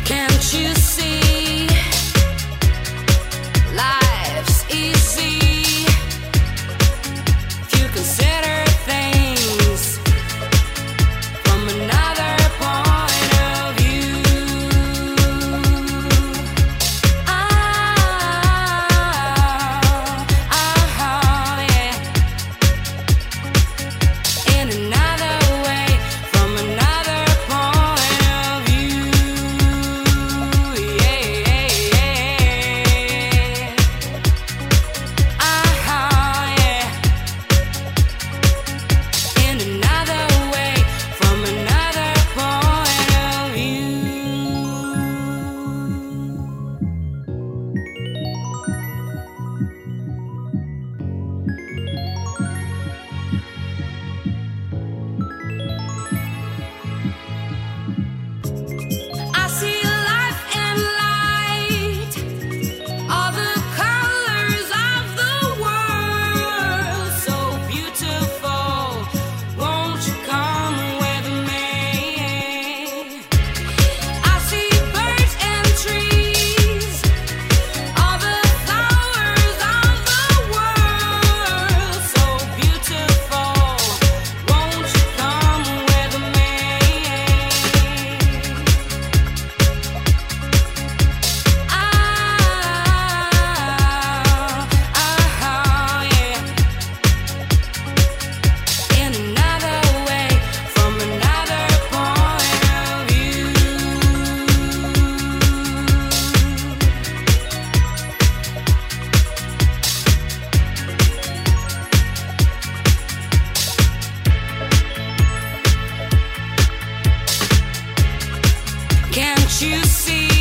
Can't you see? Life's easy if you consider things from another point of view. Yeah. In another way, from another point of view. Yeah. Yeah. In another way, from another point of view. I see life and light, all the colors of the world, so beautiful. Won't you come with me? I see birds and trees, all the flowers of the world, so beautiful. Won't you come with me? Yeah. In another way, from another point of view. Can't you see?